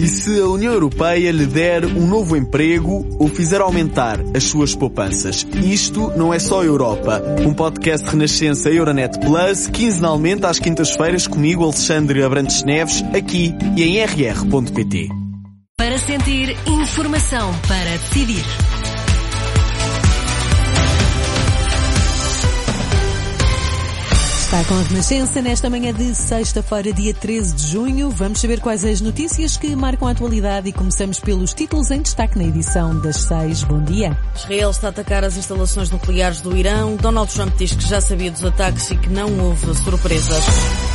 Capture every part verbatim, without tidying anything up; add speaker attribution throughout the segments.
Speaker 1: E se a União Europeia lhe der um novo emprego ou fizer aumentar as suas poupanças? Isto não é só Europa. Um podcast Renascença Euronet Plus, quinzenalmente às quintas-feiras, comigo, Alexandre Abrantes Neves, aqui e em r r ponto p t.
Speaker 2: Para sentir, informação para decidir. Está com a Renascença nesta manhã de sexta-feira, dia treze de junho. Vamos saber quais as notícias que marcam a atualidade e começamos pelos títulos em destaque na edição das seis. Bom dia.
Speaker 3: Israel está a atacar as instalações nucleares do Irão. Donald Trump diz que já sabia dos ataques e que não houve surpresas.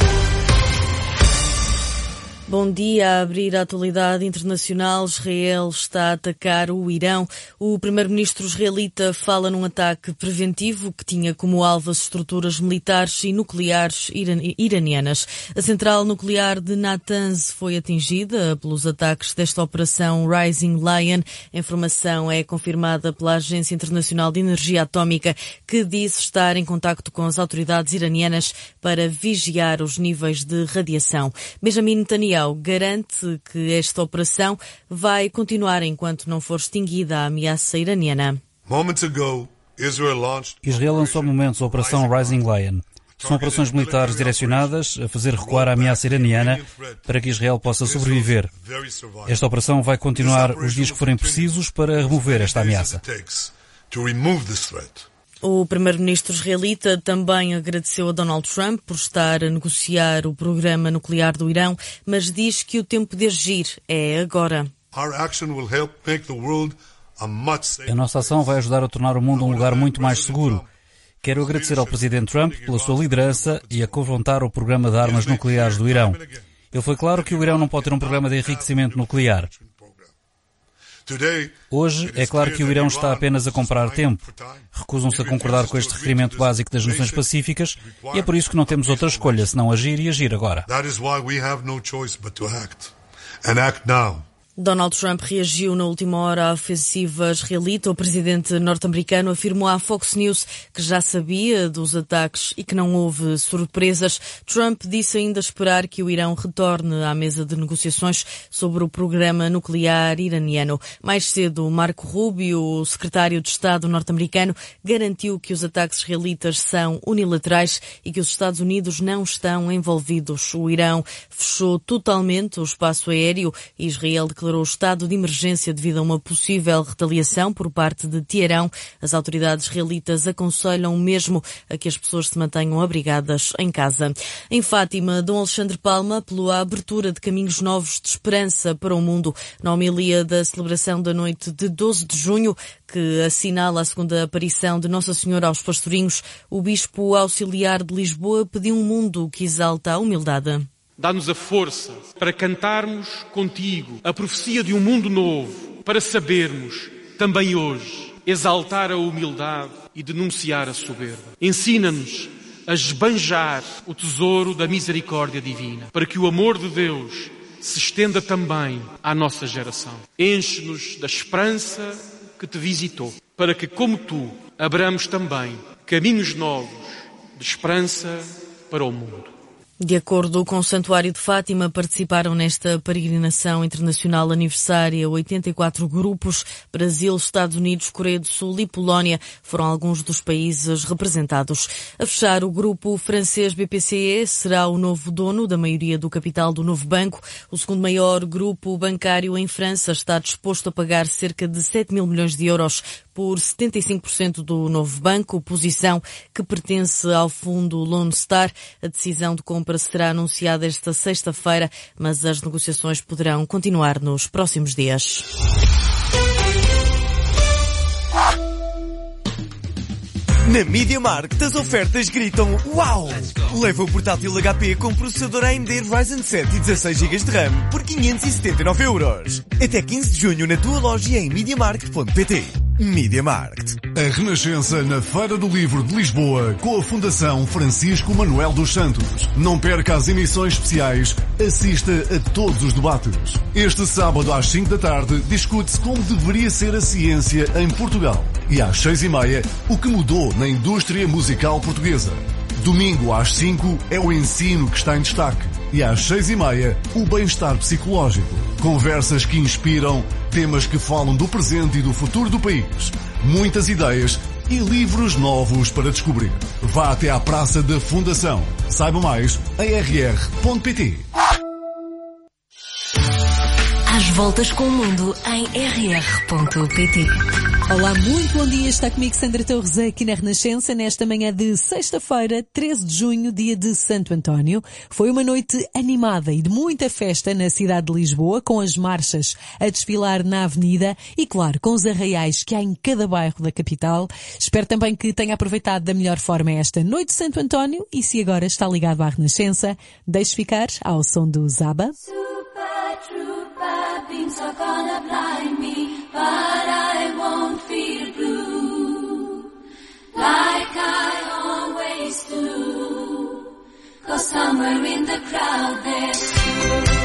Speaker 3: Bom dia. A abrir a atualidade internacional, Israel está a atacar o Irão. O primeiro-ministro israelita fala num ataque preventivo que tinha como alvo as estruturas militares e nucleares iranianas. A central nuclear de Natanz foi atingida pelos ataques desta operação Rising Lion. A informação é confirmada pela Agência Internacional de Energia Atómica, que disse estar em contacto com as autoridades iranianas para vigiar os níveis de radiação. Benjamin Netanyahu garante que esta operação vai continuar enquanto não for extinguida a ameaça iraniana.
Speaker 4: Israel lançou há momentos a Operação Rising Lion. São operações militares direcionadas a fazer recuar a ameaça iraniana para que Israel possa sobreviver. Esta operação vai continuar os dias que forem precisos para remover esta ameaça.
Speaker 3: O primeiro-ministro israelita também agradeceu a Donald Trump por estar a negociar o programa nuclear do Irão, mas diz que o tempo de agir é agora.
Speaker 4: A nossa ação vai ajudar a tornar o mundo um lugar muito mais seguro. Quero agradecer ao presidente Trump pela sua liderança e a confrontar o programa de armas nucleares do Irão. Ele foi claro que o Irão não pode ter um programa de enriquecimento nuclear. Hoje, é claro que o Irão está apenas a comprar tempo. Recusam-se a concordar com este requerimento básico das Nações Pacíficas e é por isso que não temos outra escolha senão agir e agir agora.
Speaker 3: Donald Trump reagiu na última hora à ofensiva israelita. O presidente norte-americano afirmou à Fox News que já sabia dos ataques e que não houve surpresas. Trump disse ainda esperar que o Irão retorne à mesa de negociações sobre o programa nuclear iraniano. Mais cedo, Marco Rubio, o secretário de Estado norte-americano, garantiu que os ataques israelitas são unilaterais e que os Estados Unidos não estão envolvidos. O Irão fechou totalmente o espaço aéreo e Israel declarou o estado de emergência devido a uma possível retaliação por parte de Teherão. As autoridades israelitas aconselham mesmo a que as pessoas se mantenham abrigadas em casa. Em Fátima, Dom Alexandre Palma apelou à abertura de caminhos novos de esperança para o mundo. Na homilia da celebração da noite de doze de junho, que assinala a segunda aparição de Nossa Senhora aos pastorinhos, o bispo auxiliar de Lisboa pediu um mundo que exalta a humildade.
Speaker 5: Dá-nos a força para cantarmos contigo a profecia de um mundo novo, para sabermos, também hoje, exaltar a humildade e denunciar a soberba. Ensina-nos a esbanjar o tesouro da misericórdia divina, para que o amor de Deus se estenda também à nossa geração. Enche-nos da esperança que te visitou, para que, como tu, abramos também caminhos novos de esperança para o mundo.
Speaker 3: De acordo com o Santuário de Fátima, participaram nesta peregrinação internacional aniversária oitenta e quatro grupos. Brasil, Estados Unidos, Coreia do Sul e Polónia foram alguns dos países representados. A fechar, o grupo francês B P C E será o novo dono da maioria do capital do novo banco. O segundo maior grupo bancário em França está disposto a pagar cerca de sete mil milhões de euros por setenta e cinco por cento do novo banco, posição que pertence ao fundo Lone Star. A decisão de compra será anunciada esta sexta-feira, mas as negociações poderão continuar nos próximos dias.
Speaker 6: Na Media Market as ofertas gritam uau! Leva o portátil H P com processador A M D Ryzen sete e dezasseis gigas de RAM por quinhentos e setenta e nove euros. Até quinze de junho na tua loja em mediamarkt ponto pt. Media Market.
Speaker 7: A Renascença na Feira do Livro de Lisboa com a Fundação Francisco Manuel dos Santos. Não perca as emissões especiais, assista a todos os debates. Este sábado às cinco da tarde discute-se como deveria ser a ciência em Portugal. E às seis e meia, o que mudou na indústria musical portuguesa. Domingo às cinco é o ensino que está em destaque. E às seis e meia, o bem-estar psicológico. Conversas que inspiram, temas que falam do presente e do futuro do país. Muitas ideias e livros novos para descobrir. Vá até à Praça da Fundação. Saiba mais em r r ponto p t.
Speaker 8: Às voltas com o mundo em r r ponto p t.
Speaker 2: Olá, muito bom dia. Está comigo Sandra Torres aqui na Renascença nesta manhã de sexta-feira, treze de junho, dia de Santo António. Foi uma noite animada e de muita festa na cidade de Lisboa, com as marchas a desfilar na avenida e, claro, com os arraiais que há em cada bairro da capital. Espero também que tenha aproveitado da melhor forma esta noite de Santo António e, se agora está ligado à Renascença, deixe ficar ao som do Zaba.
Speaker 9: Things are gonna blind me, but I won't feel blue like I always do, 'cause somewhere in the crowd there's you.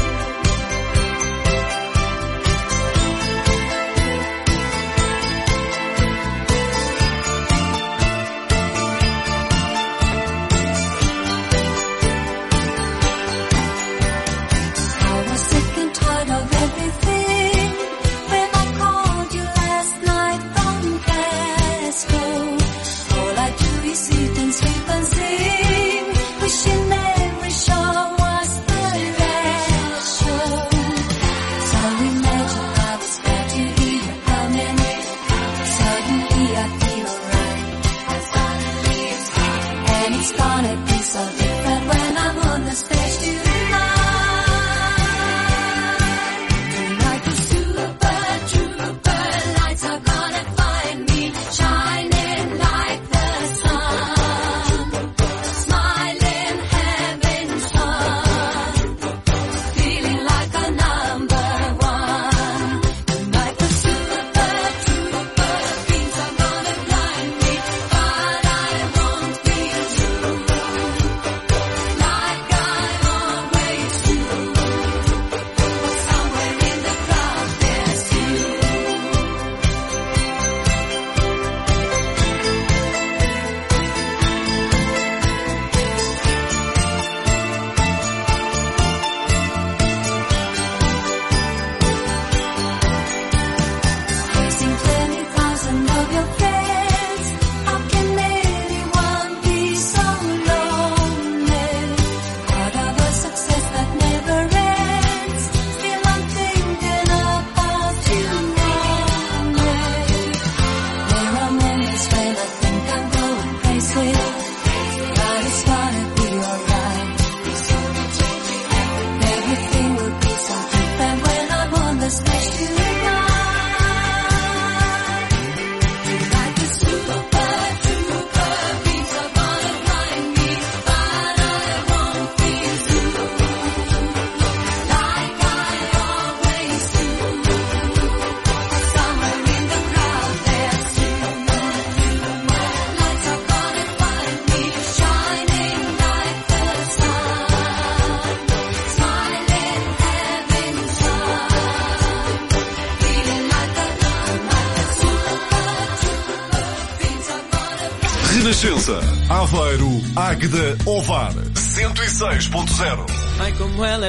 Speaker 7: Renascença, Aveiro, Águeda, Ovar, cento e seis ponto zero.
Speaker 10: Ai, como ela é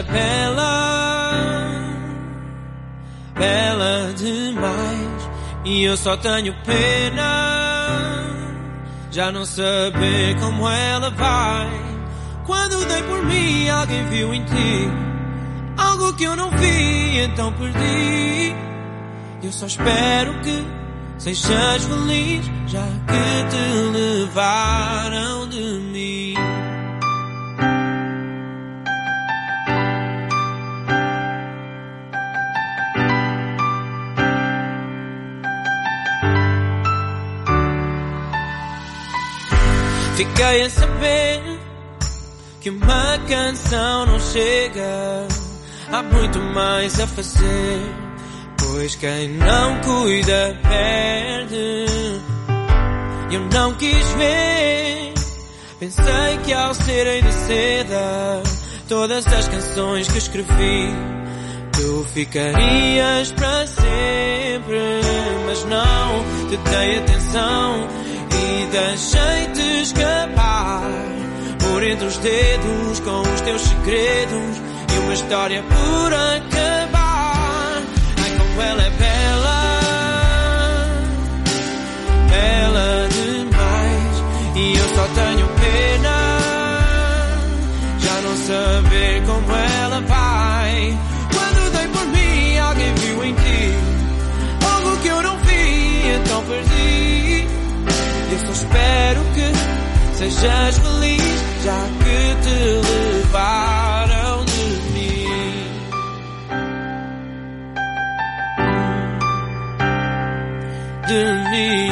Speaker 10: bela, bela demais, e eu só tenho pena já não saber como ela vai. Quando dei por mim, alguém viu em ti algo que eu não vi, então perdi. Eu só espero que sejas feliz, já que te levaram de mim. Fiquei a saber que uma canção não chega, há muito mais a fazer, pois quem não cuida perde. Eu não quis ver, pensei que ao serem de seda todas as canções que escrevi tu ficarias para sempre, mas não te dei atenção e deixei-te escapar. por entre os dedos com os teus segredos e uma história por acabar. Ai, como ela é bela, bela demais, e eu só tenho pena já não saber como ela vai. Quando dei por mim, alguém viu em ti algo que eu não vi, então perdi. Eu só espero que sejas feliz, já que te levaram de mim. De mim.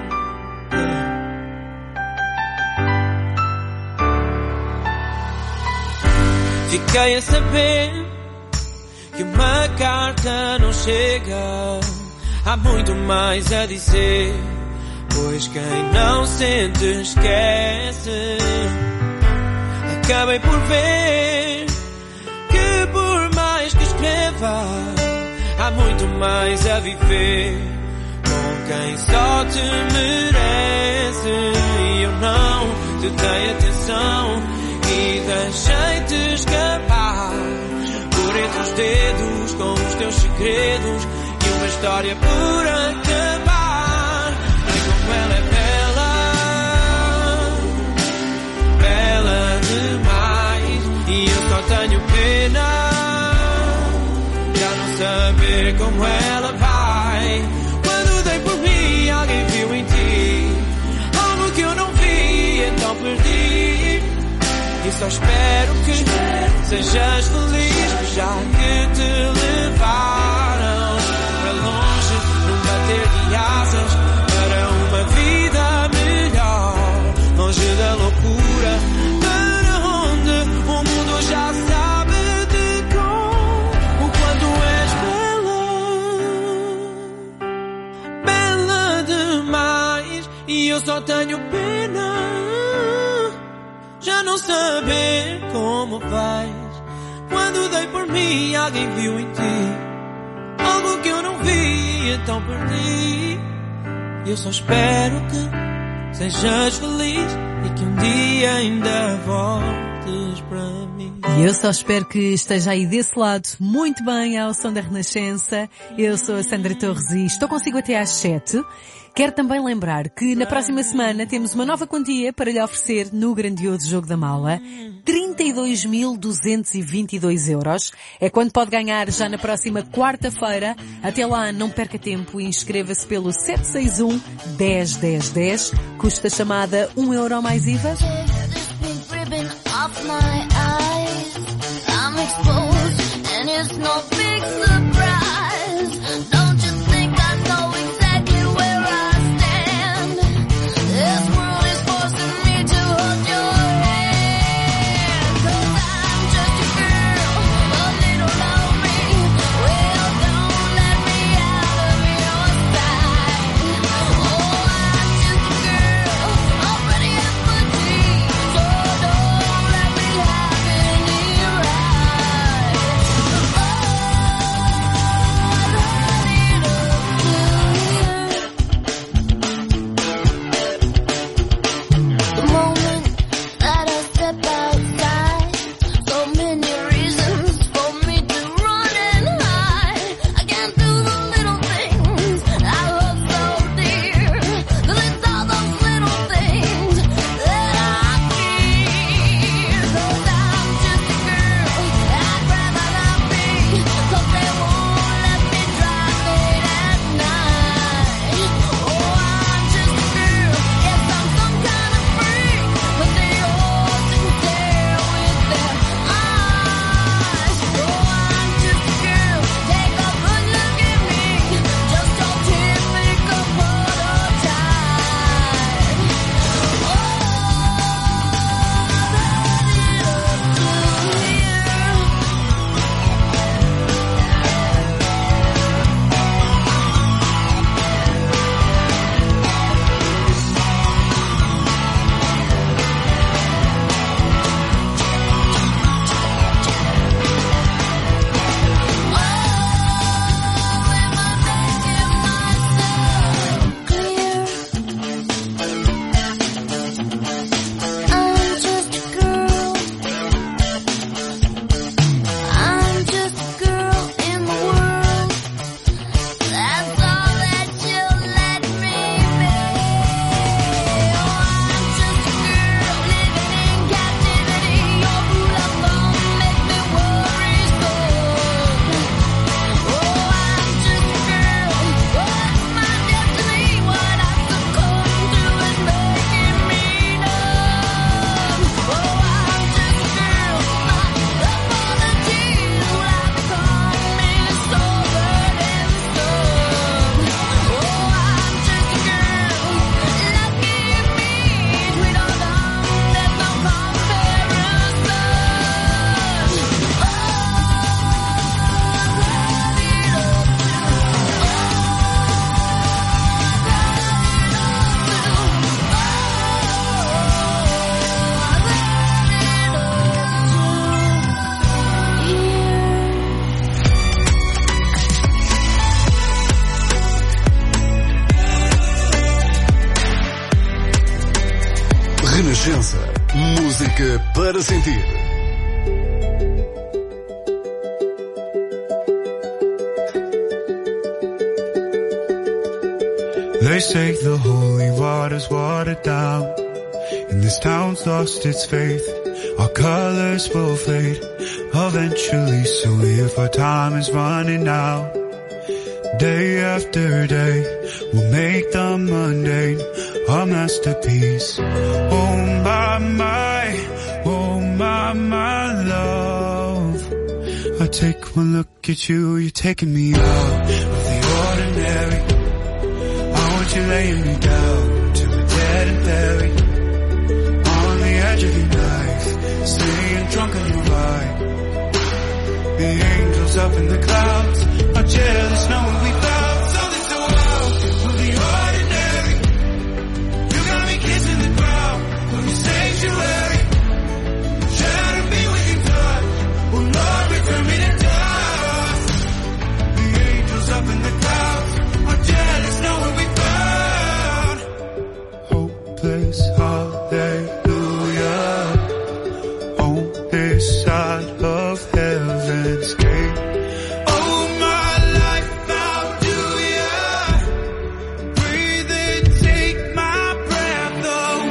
Speaker 10: Fiquei a saber que uma carta não chega, há muito mais a dizer, pois quem não sente esquece. Acabei por ver que por mais que escreva, há muito mais a viver com quem só te merece. E eu não te dei atenção e deixei-te escapar por entre os dedos com os teus segredos e uma história por acabar. E como ela é bela, bela demais, e eu só tenho pena já não saber como ela vai. Quando dei por mim, alguém viu em ti algo que eu não vi, então perdi. E só espero que sejas feliz, já que te levaram para longe, num bater de asas para uma vida melhor, longe da loucura, para onde o mundo já sabe de cor o quanto és bela, bela demais, e eu só tenho pena já não saber como vais. Quando dei por mim, alguém viu em ti algo que eu não vi, então perdi. Eu só espero que sejas feliz e que um dia ainda voltes para mim.
Speaker 2: E eu só espero que esteja aí desse lado muito bem ao som da Renascença. Eu sou a Sandra Torres e estou consigo até às sete. Quero também lembrar que na próxima semana temos uma nova quantia para lhe oferecer no grandioso Jogo da Mala. trinta e dois mil duzentos e vinte e dois euros. É quando pode ganhar já na próxima quarta-feira. Até lá, não perca tempo e inscreva-se pelo sete seis um, dez, dez, dez. Custa a chamada um euro mais I V A.
Speaker 7: Renascença. Música para sentir.
Speaker 11: They say the holy water's watered down, and this town's lost its faith. Our colors will fade eventually, so if our time is running out, day after day, we'll make the mundane a masterpiece. Oh my, my, oh my, my love. I take one look at you, you're taking me out of the ordinary. I want you laying me down to a dead and buried, on the edge of your knife, staying drunk on your ride. The angels up in the clouds are jealous knowing we found something so wild of the ordinary. You got me kissing the ground of your sanctuary. Shadow me with your touch. Oh Lord, return me to dust. The angels up in the clouds are jealous knowing we found hopeless hallelujah on this side of heaven's gate. Oh my life, I'll do ya. Breathe in, take my breath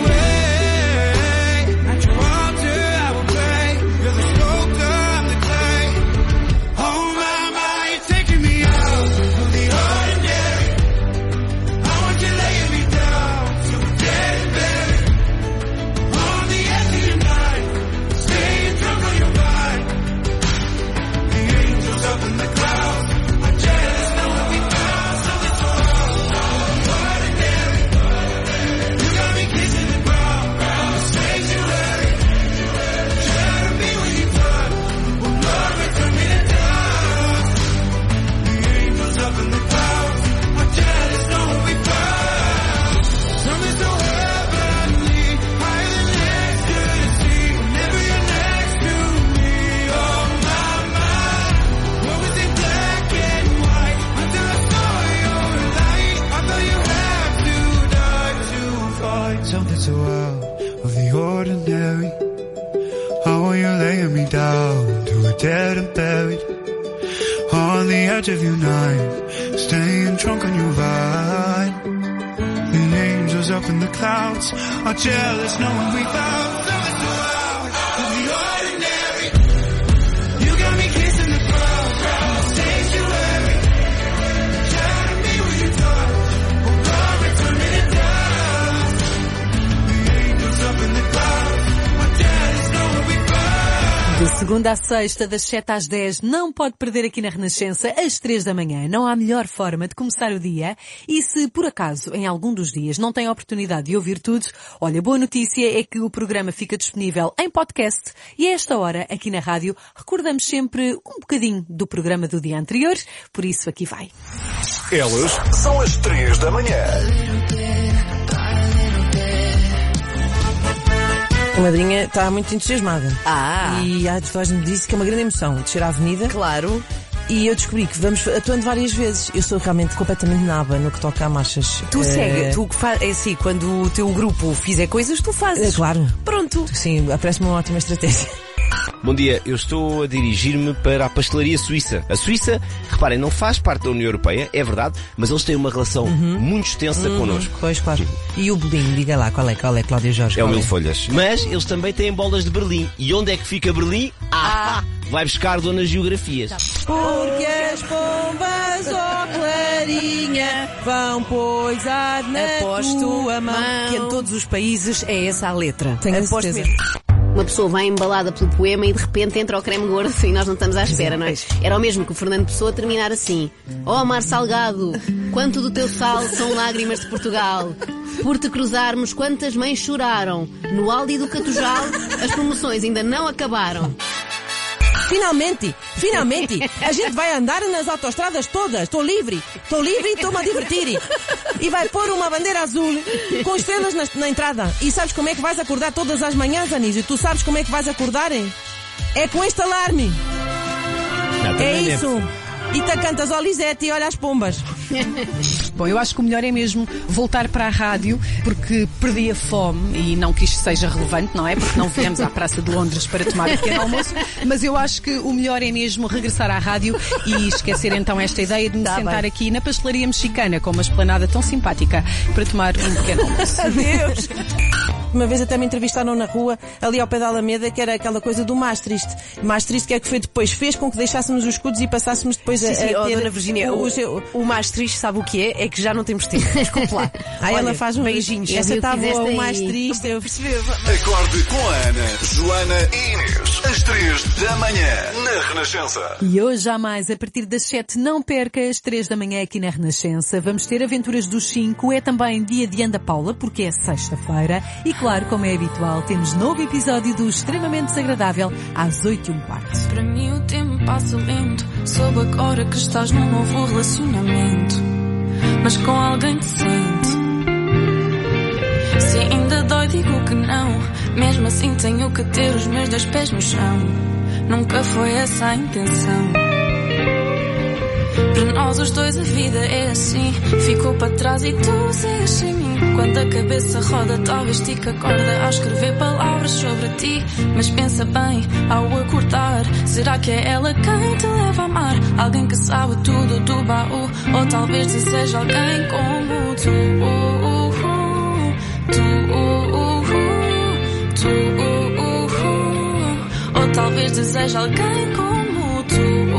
Speaker 11: away. At your altar I will pray. You're the sculptor, I'm the clay. Oh my, my, you're taking me out of the ordinary. I want you laying me down to a dead and buried, on the edge of your night, staying drunk on your ride. The angels up in the clouds are jealous knowing we found something so ordinary. You got me kissing the ground, the sanctuary. Shadow me with your touch. Oh Lord, return me to dust. The angels up in the clouds are jealous knowing we found something so heavenly, higher than ecstasy. Whenever you're next to me, oh my, my. What was in black and white until I saw your light? I thought you had to die to find something so out of the ordinary. How are you laying me down to a dead and buried, on the edge of your night, staying drunk on your ride. The angels up in the clouds are jealous knowing we found something so out of the ordinary. You got me kissing the ground, the sanctuary. Shadow me with your touch. Oh God, return me to dust. The angels up in the clouds are jealous knowing we found.
Speaker 2: De segunda à sexta, das sete às dez, não pode perder aqui na Renascença, às três da manhã. Não há melhor forma de começar o dia. E se, por acaso, em algum dos dias não tem a oportunidade de ouvir tudo, olha, boa notícia é que o programa fica disponível em podcast. E a esta hora, aqui na rádio, recordamos sempre um bocadinho do programa do dia anterior. Por isso, aqui vai.
Speaker 7: Elas são as três da manhã.
Speaker 12: A madrinha está muito entusiasmada.
Speaker 3: Ah!
Speaker 12: E a toda me disse que é uma grande emoção descer à avenida.
Speaker 3: Claro.
Speaker 12: E eu descobri que vamos atuando várias vezes. Eu sou realmente completamente naba no que toca a marchas.
Speaker 3: Tu
Speaker 12: Eh,
Speaker 3: segue, tu faz, é assim, quando o teu grupo fizer coisas, tu fazes.
Speaker 12: eh, Claro.
Speaker 3: Pronto.
Speaker 12: Sim, parece-me uma ótima estratégia.
Speaker 13: Bom dia, eu estou a dirigir-me para a pastelaria suíça. A Suíça, reparem, não faz parte da União Europeia, é verdade, mas eles têm uma relação muito extensa
Speaker 12: Uhum.
Speaker 13: connosco.
Speaker 12: Pois, claro. E o bolinho, diga lá, qual é, qual é, Cláudia Jorge?
Speaker 13: É o
Speaker 12: qual
Speaker 13: Mil Folhas. Mas eles também têm bolas de Berlim. E onde é que fica Berlim? Ah! Vai buscar donas geografias.
Speaker 12: Porque as pombas, ó clarinha, vão poisar na
Speaker 3: Aposto
Speaker 12: tua mão.
Speaker 3: que em todos os países é essa a letra.
Speaker 12: Tenho a
Speaker 3: Aposto
Speaker 12: certeza.
Speaker 3: mesmo.
Speaker 14: Uma pessoa vem embalada pelo poema e de repente entra o creme gordo e nós não estamos à espera, não é? Era o mesmo que o Fernando Pessoa terminar assim: ó mar salgado, quanto do teu sal são lágrimas de Portugal. Por te cruzarmos, quantas mães choraram. No Aldi do Catujal, as promoções ainda não acabaram.
Speaker 12: Finalmente, finalmente, a gente vai andar nas autoestradas todas. Estou livre, estou livre e estou-me a divertir. E vai pôr uma bandeira azul com estrelas na, na entrada. E sabes como é que vais acordar todas as manhãs, Anísio? Tu sabes como é que vais acordar? Hein? É com este alarme.
Speaker 13: Não,
Speaker 12: É
Speaker 13: também
Speaker 12: isso. E te cantas ao Lisete e olha as pombas.
Speaker 15: Bom, eu acho que o melhor é mesmo voltar para a rádio, porque perdi a fome e não que isto seja relevante, não é? Porque não viemos à Praça de Londres para tomar um pequeno almoço, mas eu acho que o melhor é mesmo regressar à rádio e esquecer então esta ideia de me
Speaker 12: Tá
Speaker 15: sentar
Speaker 12: bem.
Speaker 15: aqui na pastelaria mexicana com uma esplanada tão simpática para tomar um pequeno almoço.
Speaker 12: Adeus! Uma vez até me entrevistaram na rua, ali ao pé da Alameda, que era aquela coisa do Maastricht. Maastricht, que é que foi depois? Fez com que deixássemos os escudos e passássemos depois
Speaker 16: Sim,
Speaker 12: a,
Speaker 16: sim,
Speaker 12: a
Speaker 16: oh,
Speaker 12: ter...
Speaker 16: Dona Virgínia, o, o, o Maastricht sabe o que é? É que já não temos tempo. Desculpe lá.
Speaker 12: Aí
Speaker 16: Olha,
Speaker 12: ela faz um...
Speaker 16: beijinhos.
Speaker 12: Essa
Speaker 16: Eu vi o que
Speaker 12: está boa,
Speaker 16: fizeste
Speaker 12: o
Speaker 16: aí.
Speaker 12: Maastricht. Eu percebi.
Speaker 7: Acorde com a Ana, Joana e Inês. Às três da manhã, na Renascença.
Speaker 2: E hoje há mais, a partir das sete, não perca às três da manhã aqui na Renascença. Vamos ter Aventuras dos cinco, é também dia de Ana Paula, porque é sexta-feira. E claro, como é habitual, temos novo episódio do Extremamente Desagradável às oito e um quarto.
Speaker 17: Para mim o tempo passa lento, soube agora que estás num novo relacionamento, mas com alguém decente. Se ainda dói digo que não, mesmo assim tenho que ter os meus dois pés no chão. Nunca foi essa a intenção. Para nós os dois a vida é assim, ficou para trás e tu segues sem mim. Quando a cabeça roda talvez te acorda a escrever palavras sobre ti. Mas pensa bem ao acordar, será que é ela quem te leva a amar? Alguém que sabe tudo do baú, ou talvez deseja alguém como tu. Tu, tu, ou talvez deseja alguém como tu.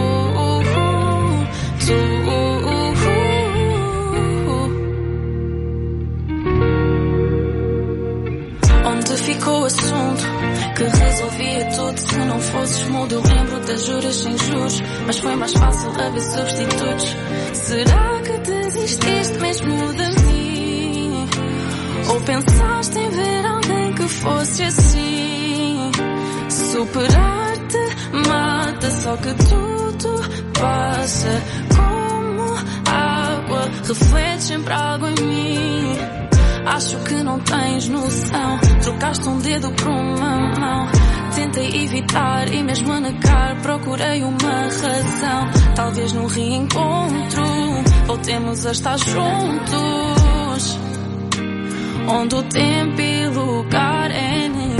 Speaker 17: Onde ficou o assunto que resolvia tudo? Se não fosses mudo, eu lembro das juras sem juros, mas foi mais fácil haver substitutos. Será que desististe mesmo de mim? Ou pensaste em ver alguém que fosse assim? Superar-te mata, só que tudo passa como água, reflete sempre algo em mim. Acho que não tens noção, trocaste um dedo por uma mão. Tentei evitar e mesmo a negar procurei uma razão. Talvez no reencontro voltemos a estar juntos, onde o tempo e lugar é nenhum.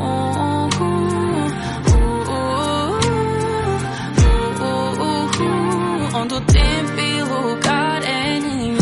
Speaker 17: Onde o tempo e lugar é nenhum.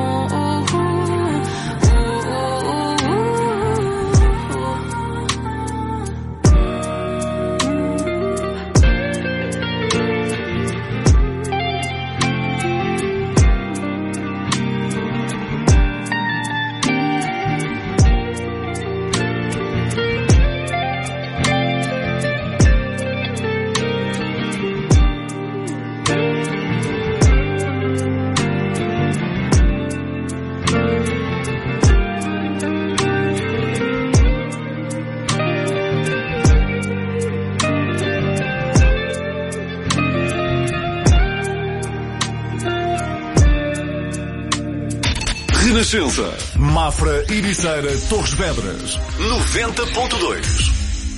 Speaker 7: Renascença, Mafra, Ericeira, Torres Vedras, noventa ponto dois.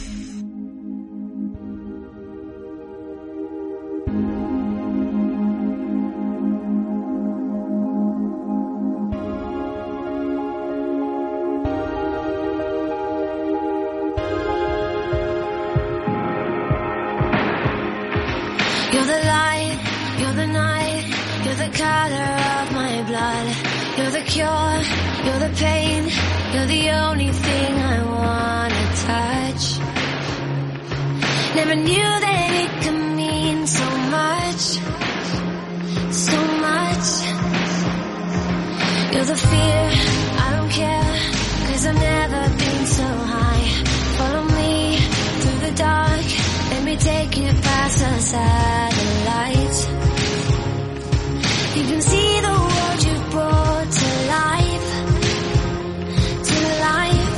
Speaker 9: You're the light, you're the night, you're the color of my blood. You're the cure, you're the pain, you're the only thing I wanna touch. Never knew that it could mean so much, so much. You're the fear, I don't care, cause I've never been so high. Follow me through the dark, let me take you past the satellite. You can see the world you brought to life, to life.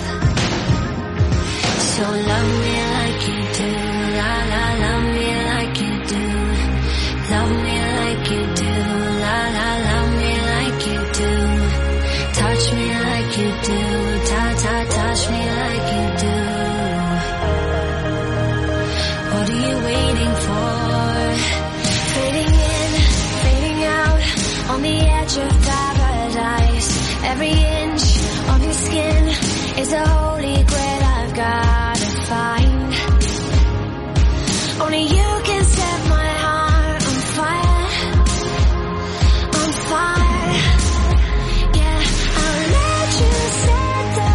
Speaker 9: So love me like you do, la la, love me like you do. Love me like you do, la la, love me like you do. Touch me like you do, ta ta, touch me like you do. What are you waiting for? Fade touch of paradise. Every inch of your skin is a holy grail I've gotta find. Only you can set my heart on fire, on fire. Yeah, I'll let you set the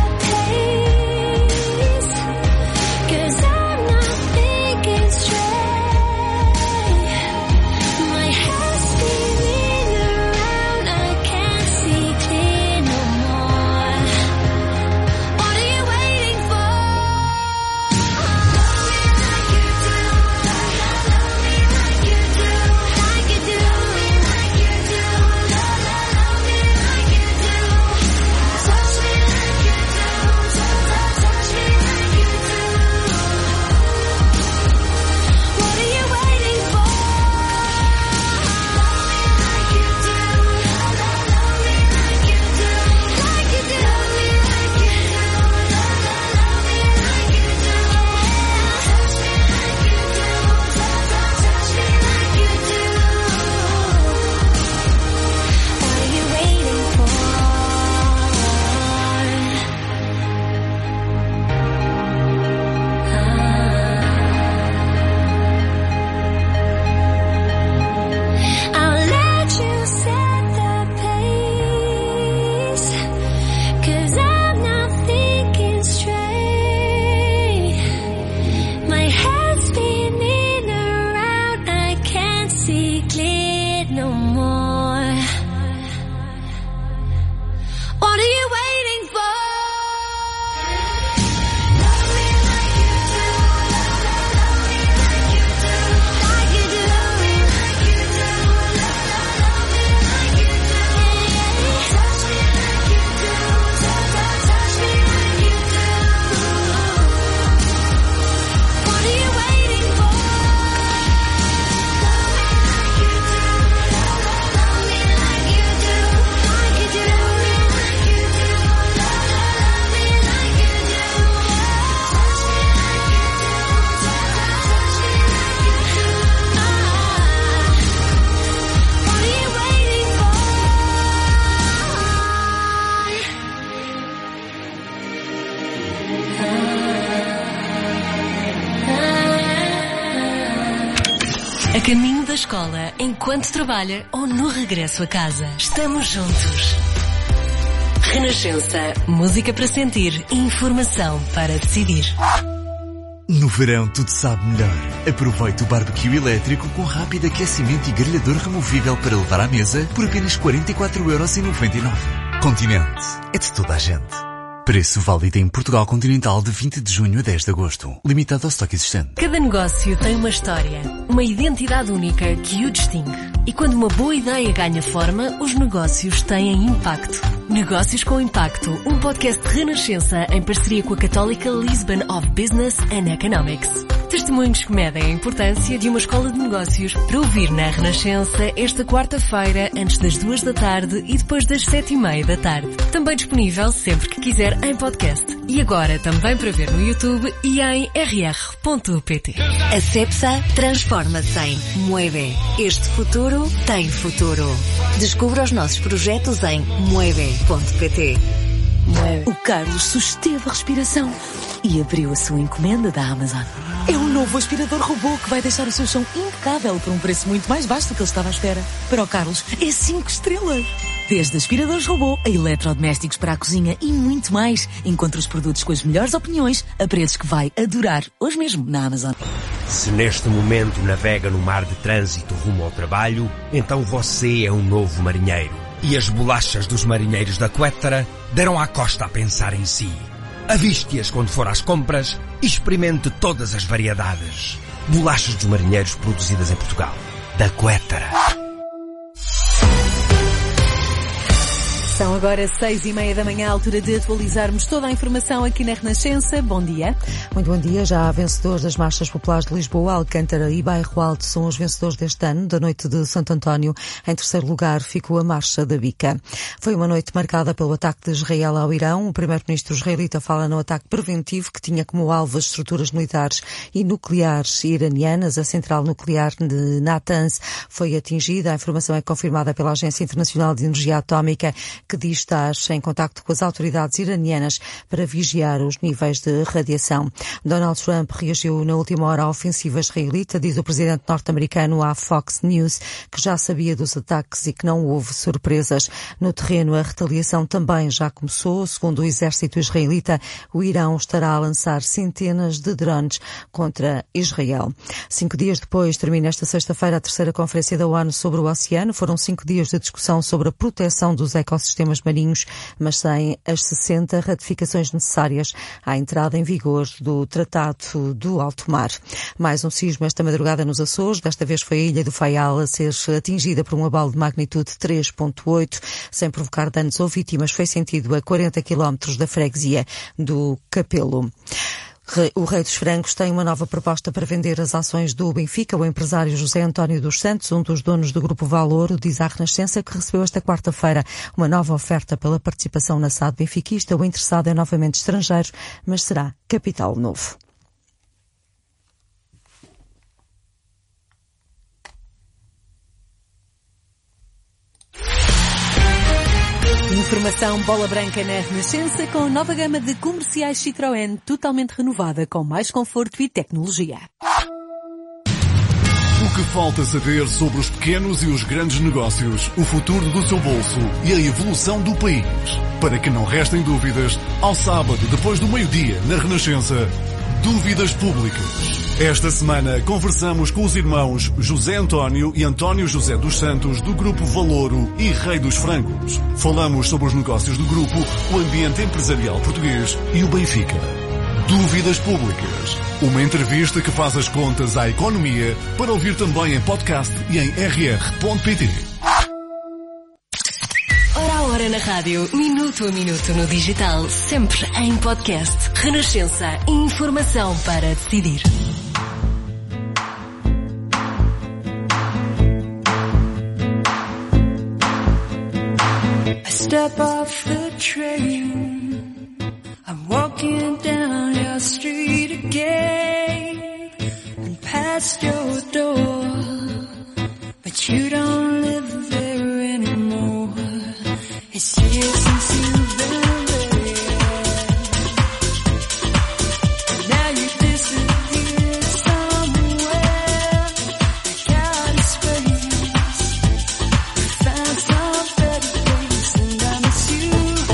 Speaker 9: pace, 'cause I'm not thinking straight. My head's spinning around, I can't see clear no more. What are you waiting for? Love me like you do, love, love, love me like you do, like you do, love me like you do, love, love, love me like you do, touch me like you do, touch, touch, touch me like you do. What are you waiting for? Love me like you do, love, love, love me like you do, like you do, love me like you do, love, love, love me like you do, touch me like you do, touch, touch, touch me like you do. What are you waiting for? I'll let you set the pace, 'cause I'm not thinking straight. My head's spinning around, I can't see clear no more. What are you waiting for? Love me like you do, love, love, love me like you do, like you do, love me like you do, love, love, love me like you do, touch me like you do, touch, touch, touch me like you do. What are you waiting for? Love me like you do, love, love, love me like you do, like you do, love me like you do, love, love, love me like you do, touch me like you do, touch, touch, touch me like you do. What are you waiting for?
Speaker 8: A caminho da escola, enquanto trabalha ou no regresso a casa. Estamos juntos. Renascença. Música para sentir. Informação para decidir.
Speaker 18: No verão tudo sabe melhor. Aproveite o barbecue elétrico com rápido aquecimento e grelhador removível para levar à mesa por apenas quarenta e quatro euros e noventa e nove centavos. Continente. É de toda a gente. Preço válido em Portugal Continental de vinte de junho a dez de agosto. Limitado ao estoque existente.
Speaker 8: Cada negócio tem uma história, uma identidade única que o distingue. E quando uma boa ideia ganha forma, os negócios têm impacto. Negócios com Impacto, um podcast de Renascença em parceria com a Católica Lisbon of Business and Economics. Testemunhos que medem a importância de uma escola de negócios para ouvir na Renascença esta quarta-feira antes das duas da tarde e depois das sete e meia da tarde. Também disponível sempre que quiser em podcast. E agora também para ver no YouTube e em r r ponto p t.
Speaker 19: A Cepsa transforma-se em Mueve. Este futuro tem futuro. Descubra os nossos projetos em mueve ponto p t.
Speaker 20: O Carlos susteve a respiração e abriu a sua encomenda da Amazon. É um novo aspirador robô que vai deixar o seu chão impecável por um preço muito mais baixo do que ele estava à espera. Para o Carlos, é cinco estrelas. Desde aspiradores robô a eletrodomésticos para a cozinha e muito mais. Encontre os produtos com as melhores opiniões a preços que vai adorar hoje mesmo na Amazon.
Speaker 21: Se neste momento navega no mar de trânsito rumo ao trabalho, então você é um novo marinheiro. E as bolachas dos marinheiros da Quettara deram à costa a pensar em si. Aviste-as quando for às compras e experimente todas as variedades. Bolachas dos marinheiros produzidas em Portugal. Da Quettara.
Speaker 2: São agora seis e meia da manhã, à altura de atualizarmos toda a informação aqui na Renascença. Bom dia.
Speaker 1: Muito bom dia. Já há vencedores das marchas populares de Lisboa, Alcântara e Bairro Alto são os vencedores deste ano, da noite de Santo António. Em terceiro lugar ficou a Marcha da Bica. Foi uma noite marcada pelo ataque de Israel ao Irão. O primeiro-ministro israelita fala no ataque preventivo que tinha como alvo as estruturas militares e nucleares iranianas. A central nuclear de Natanz foi atingida. A informação é confirmada pela Agência Internacional de Energia Atómica, que diz estar em contacto com as autoridades iranianas para vigiar os níveis de radiação. Donald Trump reagiu na última hora à ofensiva israelita, diz o presidente norte-americano à Fox News, que já sabia dos ataques e que não houve surpresas. No terreno, a retaliação também já começou. Segundo o exército israelita, o Irão estará a lançar centenas de drones contra Israel. Cinco dias depois, termina esta sexta-feira a terceira Conferência da ONU sobre o Oceano. Foram cinco dias de discussão sobre a proteção dos ecossistemas marinhos, mas sem as sessenta ratificações necessárias à entrada em vigor do Tratado do Alto Mar. Mais um sismo esta madrugada nos Açores. Desta vez foi a Ilha do Faial a ser atingida por um abalo de magnitude três ponto oito, sem provocar danos ou vítimas. Foi sentido a quarenta quilómetros da freguesia do Capelo. O Rei dos Francos tem uma nova proposta para vender as ações do Benfica. O empresário José António dos Santos, um dos donos do Grupo Valoro, diz à Renascença que recebeu esta quarta-feira uma nova oferta pela participação na S A D benfiquista. O interessado é novamente estrangeiro, mas será capital novo.
Speaker 2: Informação bola branca na Renascença com a nova gama de comerciais Citroën totalmente renovada com mais conforto e tecnologia.
Speaker 7: O que falta saber sobre os pequenos e os grandes negócios, o futuro do seu bolso e a evolução do país. Para que não restem dúvidas, ao sábado, depois do meio-dia, na Renascença, Dúvidas Públicas. Esta semana conversamos com os irmãos José António e António José dos Santos do Grupo Valoro e Rei dos Francos. Falamos sobre os negócios do grupo, o ambiente empresarial português e o Benfica. Dúvidas Públicas. Uma entrevista que faz as contas à economia, para ouvir também em podcast e em r r ponto p t.
Speaker 8: Hora a hora na rádio, minuto a minuto no digital, sempre em podcast. Renascença. Informação para decidir.
Speaker 17: I step off the train, I'm walking down your street again, and past your door, but you don't live there anymore. It's years since you've been there, now you disappear somewhere. I got a space, found some better place, and I miss you.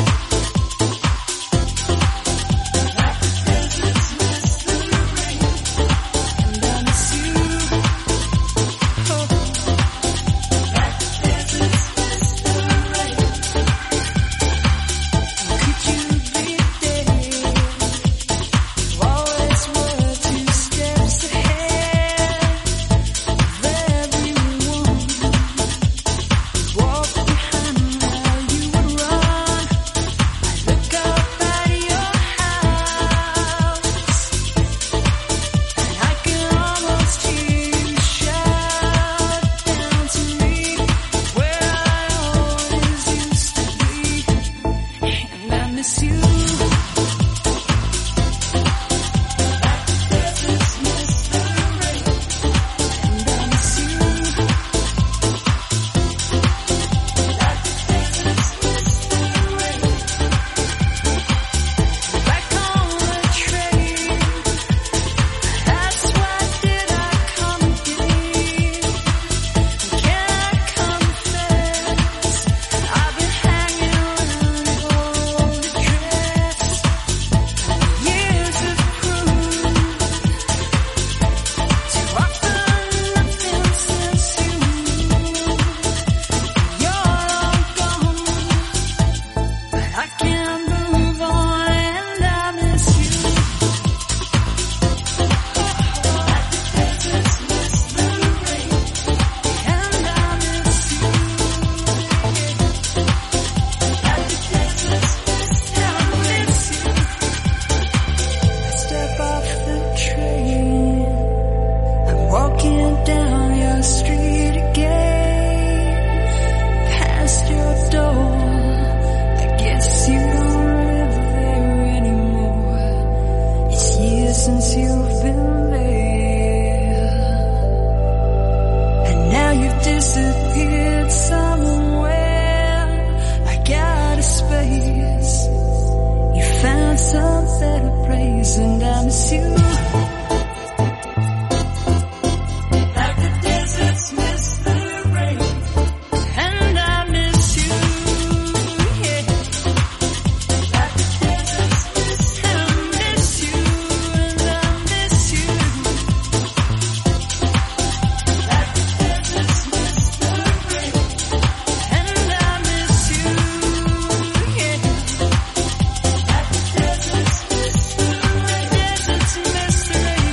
Speaker 17: Like the deserts miss the rain, and I miss you. Oh. Like miss you. Like the deserts miss the rain. And I miss you. Yeah. Like the deserts miss the rain. And I miss you. And I miss you. Like the deserts miss the rain. And I miss you. Yeah. Like the deserts miss the rain. Deserts miss the rain.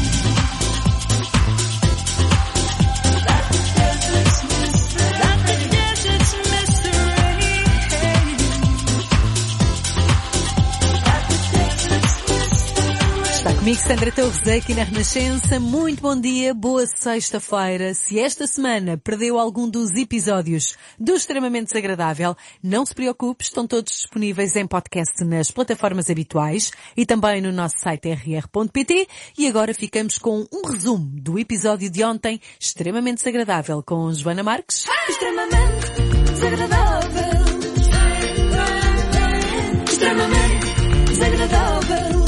Speaker 17: Like the deserts miss the rain. Like the deserts miss the rain.
Speaker 2: Está comigo Sandra Torres aqui na Renascença. Muito bom dia, boa sexta-feira. Se esta semana perdeu algum dos episódios do Extremamente Desagradável, não se preocupe, estão todos disponíveis em podcast nas plataformas habituais e também no nosso site r r ponto p t. E agora ficamos com um resumo do episódio de ontem, Extremamente Desagradável, com Joana Marques.
Speaker 17: Extremamente desagradável. Extremamente desagradável.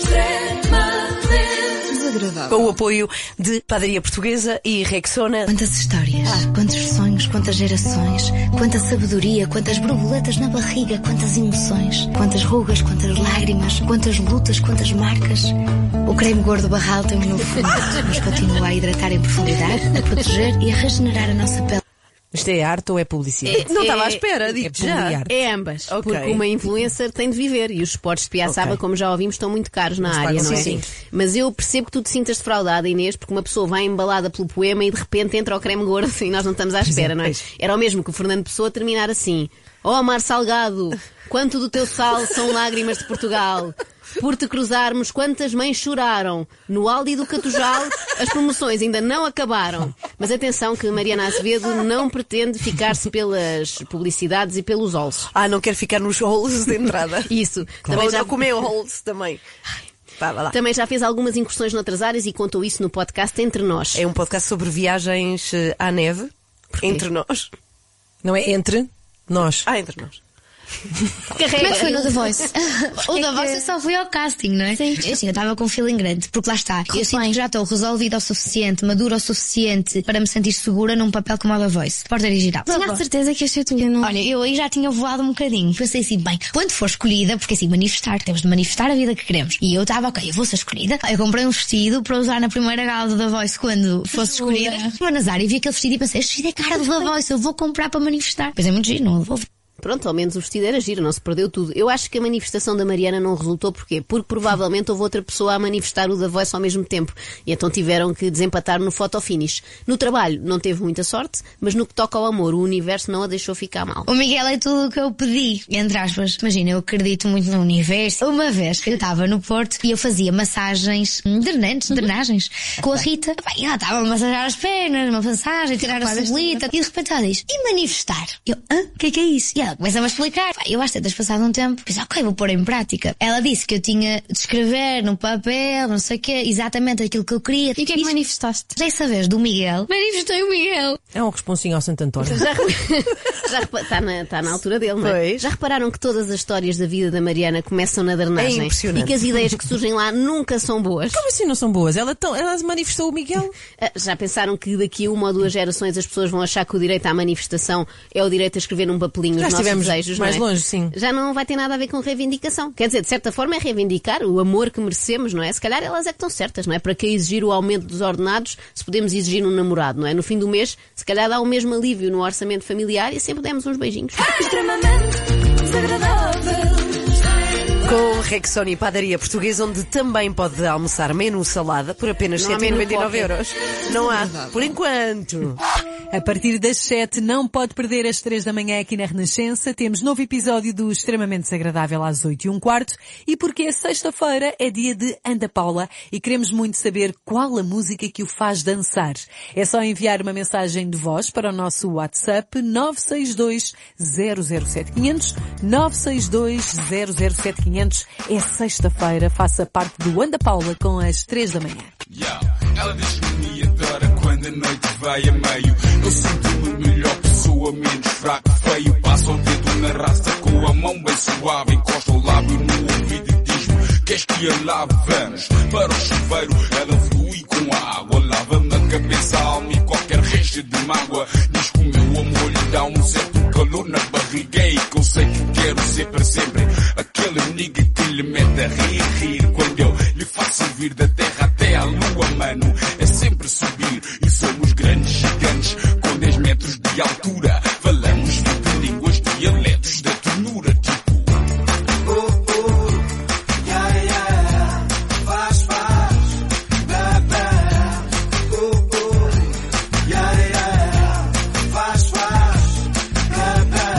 Speaker 17: Extremamente desagradável.
Speaker 16: Com o apoio de Padaria Portuguesa e Rexona.
Speaker 4: Quantas histórias, quantos sonhos, quantas gerações, quanta sabedoria, quantas borboletas na barriga, quantas emoções, quantas rugas, quantas lágrimas, quantas lutas, quantas marcas. O creme gordo Barral tem um novo formato, mas continua a hidratar em profundidade, a proteger e a regenerar a nossa pele.
Speaker 16: Isto é arte ou é publicidade?
Speaker 14: É-
Speaker 16: não estava à
Speaker 14: é-
Speaker 16: espera, digo
Speaker 14: é
Speaker 16: já.
Speaker 14: publi- É ambas.
Speaker 16: Ok.
Speaker 14: Porque uma influencer tem de viver e os spots de Piaçaba,
Speaker 16: Ok.
Speaker 14: como já ouvimos, estão muito caros na
Speaker 16: Mas
Speaker 14: área,
Speaker 16: pagam,
Speaker 14: não é?
Speaker 16: sim, sim.
Speaker 14: Mas eu percebo que tu te sintas defraudada, Inês, porque uma pessoa vai embalada pelo poema e de repente entra o creme gordo e nós não estamos à espera, não é? Era o mesmo que o Fernando Pessoa terminar assim. Oh, mar salgado, quanto do teu sal são lágrimas de Portugal. Por te cruzarmos, quantas mães choraram. No Aldi do Catujal, as promoções ainda não acabaram. Mas atenção que Mariana Azevedo não pretende ficar-se pelas publicidades e pelos olhos.
Speaker 16: Ah, não quero ficar nos holes de entrada.
Speaker 14: Isso.
Speaker 16: Também
Speaker 14: Também
Speaker 16: já
Speaker 14: já,
Speaker 16: comeu holes também. Vá, vá lá.
Speaker 14: também já fez algumas incursões noutras áreas e contou isso no podcast Entre Nós.
Speaker 16: É um podcast sobre viagens eh, à neve. Entre nós.
Speaker 12: Não é entre nós.
Speaker 16: Ah, entre nós.
Speaker 4: Como é que foi no The Voice? O The Voice eu só fui ao casting, não é? Sim. Assim, eu estava com um feeling grande, porque lá está. Eu sinto que já estou resolvida o suficiente, madura o suficiente para me sentir segura num papel como o The Voice. Porta original. Tinha a certeza que ia ser tu. Não... Olha, eu aí já tinha voado um bocadinho. Pensei assim, bem, quando for escolhida, porque assim, manifestar, temos de manifestar a vida que queremos. E eu estava, ok, eu vou ser escolhida. Eu comprei um vestido para usar na primeira gala do The Voice quando fosse escolhida. Fui na Zara e vi aquele vestido e pensei, este vestido é cara do The Voice, eu vou comprar para manifestar. Pois é muito giro, não vou.
Speaker 14: Pronto, ao menos o vestido era giro, não se perdeu tudo. Eu acho que a manifestação da Mariana não resultou, porquê? Porque provavelmente houve outra pessoa a manifestar o The Voice ao mesmo tempo. E então tiveram que desempatar no photo finish. No trabalho não teve muita sorte, mas no que toca ao amor, o universo não a deixou ficar mal.
Speaker 4: O Miguel é tudo o que eu pedi, entre aspas. Imagina, eu acredito muito no universo. Uma vez eu estava no Porto e eu fazia massagens, drenantes, drenagens, com a Rita. Bem, ela estava a massajar as pernas, uma massagem, tirar a celulita. E de repente ela diz, e manifestar? Eu, hã? O que é que é isso? E ela começa-me a explicar. Bem, eu acho que ter passado um tempo, pensei, ok, vou pôr em prática. Ela disse que eu tinha de escrever no papel, não sei o quê, exatamente aquilo que eu queria. E o que é que manifestaste? Dessa vez do Miguel, manifestei o Miguel.
Speaker 12: É um responsinho ao Santo António.
Speaker 14: Já, já está na, tá na altura dele, não é?
Speaker 16: Pois.
Speaker 14: Já repararam que todas as histórias da vida da Mariana começam na drenagem?
Speaker 16: É impressionante.
Speaker 14: E que as ideias que surgem lá nunca são boas?
Speaker 12: Como assim não são boas? Ela, tão, ela manifestou o Miguel.
Speaker 14: Ah, Já pensaram que daqui a uma ou duas gerações as pessoas vão achar que o direito à manifestação é o direito a escrever num papelinho os
Speaker 12: Já
Speaker 14: nossos
Speaker 12: estivemos
Speaker 14: desejos,
Speaker 12: mais
Speaker 14: não é?
Speaker 12: longe, sim.
Speaker 14: Já não vai ter nada a ver com reivindicação. Quer dizer, de certa forma é reivindicar o amor que merecemos, não é? Se calhar elas é que estão certas, não é? Para que exigir o aumento dos ordenados se podemos exigir um namorado, não é? No fim do mês, se calhar dá o mesmo alívio no orçamento familiar e sempre demos uns beijinhos.
Speaker 17: Extremamente desagradável.
Speaker 16: Com Rexona e Padaria Portuguesa, onde também pode almoçar menu salada por apenas
Speaker 14: Não há
Speaker 16: sete e noventa e nove
Speaker 14: menu
Speaker 16: euros. Não há, por enquanto.
Speaker 2: A partir das sete não pode perder às três da manhã aqui na Renascença. Temos novo episódio do Extremamente Desagradável às oito e um quarto. E porque é sexta-feira, é dia de Ana Paula e queremos muito saber qual a música que o faz dançar. É só enviar uma mensagem de voz para o nosso WhatsApp nove seis dois zero zero sete quinhentos, nove seis dois zero zero sete quinhentos. É sexta-feira, faça parte do Ana Paula com as três da manhã.
Speaker 11: Yeah. Ela diz-me adora quando a noite vai a meio. Eu sinto-me melhor pessoa, menos fraco, feio. Passa o dedo na raça com a mão bem suave. Encosta o lábio no ouvido e diz-me: queres que
Speaker 5: dia lá vamos. Para o chuveiro ela flui com a água. Lava-me a cabeça, a alma e qualquer resto de mágoa. Diz que o meu amor lhe dá um certo calor na barriga. E que eu sei que quero ser para sempre aquele nigga que lhe mete a rir, rir. Quando eu lhe faço vir da terra até à lua, mano, é sempre subir. E somos grandes gigantes com dez metros de altura. Falamos de línguas, dialetos da ternura, tipo oh, oh, yeah, yeah, faz, faz, bebê, oh, oh, yeah, yeah, faz, faz, bebê.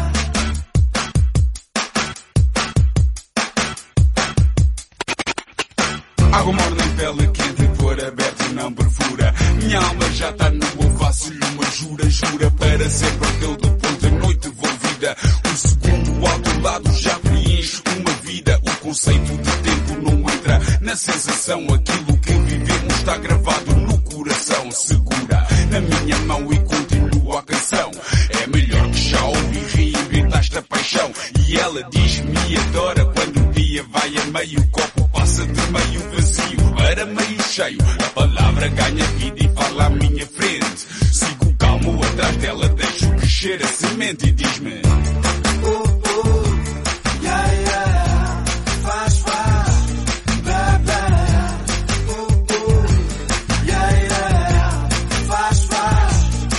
Speaker 5: Água morna em pele quente, por aberto não perfura. Minha alma já tá nua, faço-lhe uma jura, jura para sempre. Eu do ponto à noite vou vida. Um segundo ao teu lado já preenche uma vida. O conceito de tempo não entra na sensação. Aquilo que vivemos está gravado no coração. Segura na minha mão e continua a canção. É melhor que já ouvi, reinventaste a paixão. E ela diz-me adora quando o dia vai a meio. O copo passa de meio vazio para meio cheio. A palavra ganha vida e fala à minha frente. Sigo calmo atrás dela, deixo crescer a semente e diz-me oh, oh, yeah, yeah, faz, faz, bebê, oh, oh, yeah, yeah, faz, faz,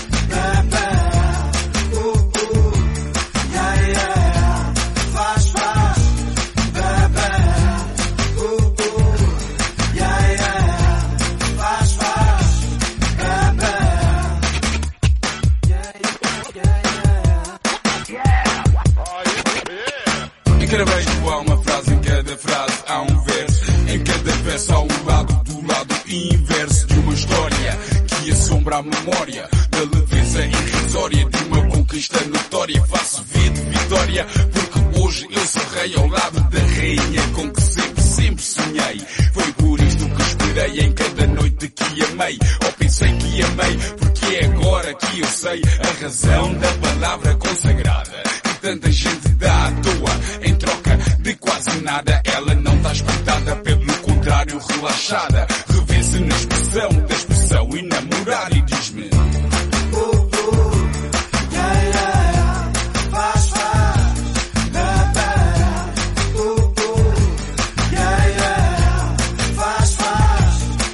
Speaker 5: bebê, oh, oh, yeah, yeah, faz, faz, bebê, oh, oh, yeah, yeah, faz, faz, bebê. Em cada beijo há uma frase, em cada frase há um verso. Em cada verso há um lado do lado inverso de uma história que assombra a memória da leveza irrisória de uma conquista notória. Faço ver de vitória porque hoje eu sou rei ao lado da rainha com que sempre, sempre sonhei. Foi por isto que esperei em cada noite que amei. Ou pensei que amei porque é agora que eu sei a razão da palavra consagrada. Tanta gente dá à toa em troca de quase nada. Ela não está espantada, pelo contrário relaxada. Revê-se na expressão da expressão e namorar e diz-me oh, oh, yeah, yeah, faz, faz, bebê, oh, oh, yeah, yeah, faz, faz,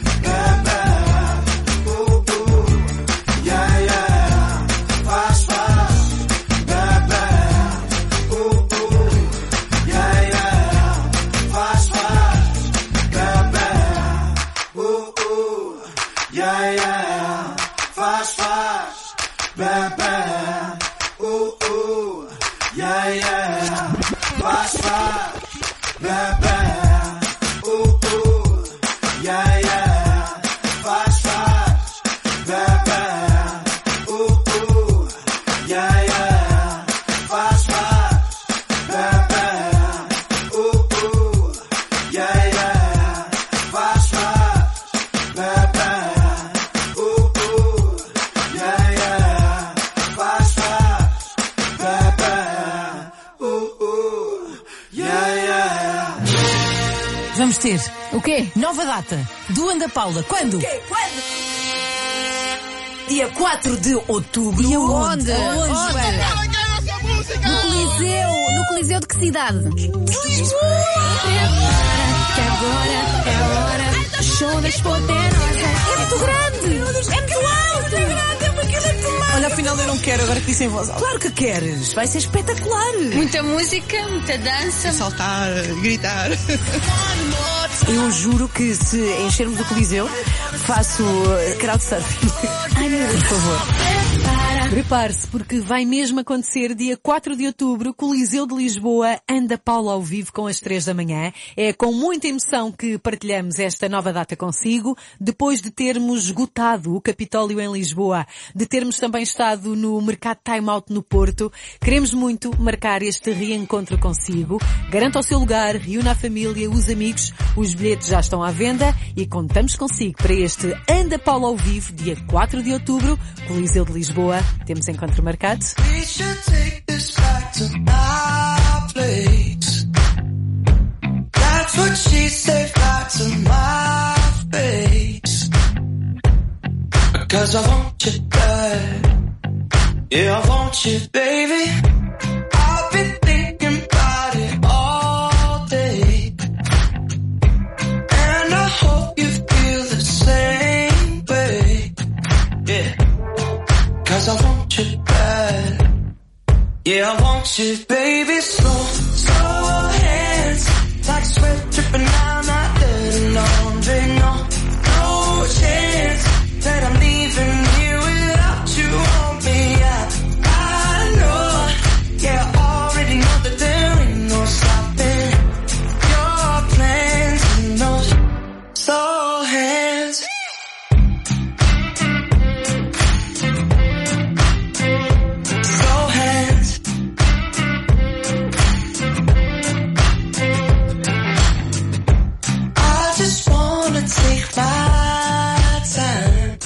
Speaker 5: bebê, oh, oh, yeah, yeah, faz, faz, bebê. Oh, oh, yeah, yeah, faz, faz, bebê. Oh, oh, yeah, yeah, faz, faz, bebê. Oh, oh, yeah, yeah, faz, faz, bebê. Oh, oh, yeah, yeah, faz, faz, bebê. Oh, oh, yeah, yeah, faz, faz, bebê. Oh, oh, yeah, yeah, faz, faz, bebê. Oh, oh, yeah, yeah, faz, faz, bebê. Oh, oh, yeah, yeah.
Speaker 2: Vamos ter o quê? Nova data do Ana Paula. Quando?
Speaker 22: Quê? Quando? Dia quatro de outubro.
Speaker 2: E aonde?
Speaker 22: Onde?
Speaker 2: Onde?
Speaker 22: No Coliseu. No Coliseu de que cidade? Lisboa. Que agora é a hora. Show das poderosas. É muito grande. É muito alto. É grande. É muito alto.
Speaker 12: Olha, afinal eu não quero, agora que disse em voz alta.
Speaker 22: Claro que queres. Vai ser espetacular.
Speaker 23: Muita música, muita dança.
Speaker 12: Saltar, gritar.
Speaker 22: Eu juro que se enchermos o Coliseu, faço crowdsurfing. Ai meu Deus, por favor.
Speaker 2: Prepare-se, porque vai mesmo acontecer dia quatro de outubro, Coliseu de Lisboa, Ana Paula ao vivo com as três da manhã. É com muita emoção que partilhamos esta nova data consigo, depois de termos esgotado o Capitólio em Lisboa, de termos também estado no Mercado Time Out no Porto. Queremos muito marcar este reencontro consigo. Garanta o seu lugar, reúna a família, os amigos, os bilhetes já estão à venda e contamos consigo para este Ana Paula ao vivo, dia quatro de outubro, Coliseu de Lisboa. Temos encontro marcado.
Speaker 11: We should take this back to our place. That's what she said. 'Cause I want you bad. Yeah, I want you, baby. I've been thinking about it all day, and I hope you feel the same way. Yeah, 'cause I want you bad. Yeah, I want you, baby. Slow, slow hands, like sweat dripping down my dirty laundry. No, no chance that I'm leaving you without you on me. I, I know, yeah, I already know that there ain't no stopping your plans and those slow hands. Slow hands. I just wanna take my time.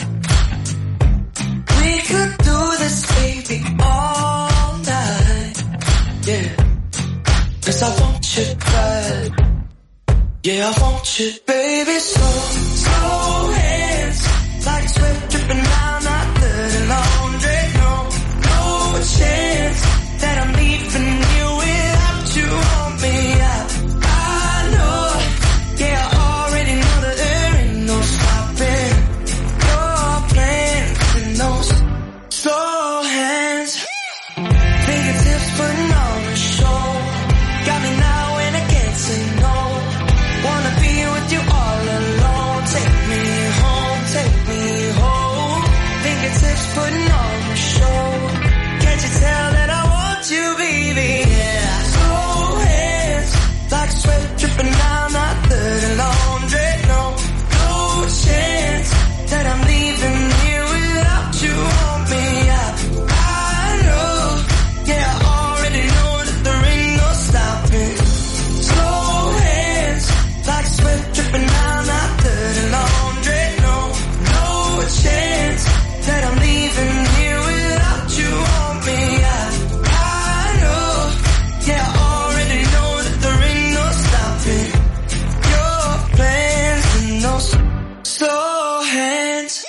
Speaker 11: We could do this, baby, all night. Yeah, 'cause I want you bad. Yeah, I want you, baby. Slow, slow hands, like sweat dripping down my dirty laundry. No, no chance that I'm leaving you without you on me. I, I know, yeah, I already know that there ain't no stopping your plans and those slow hands. Fingertips putting on a show, got me now and I can't say no. Wanna be with you all alone. Take me home, take me home. Fingertips putting on a show. Can't you tell that I want you, baby? Yeah. Slow hands, like sweat dripping down my dirty laundry. No, no chance that I'm leaving here without you on me. I, I know, yeah, I already know that there ain't no stopping. Slow hands, like sweat dripping down my dirty laundry. No, no chance that I'm leaving here without you on me. I, I know, yeah, I already know that there ain't no stopping your plans and those slow hands.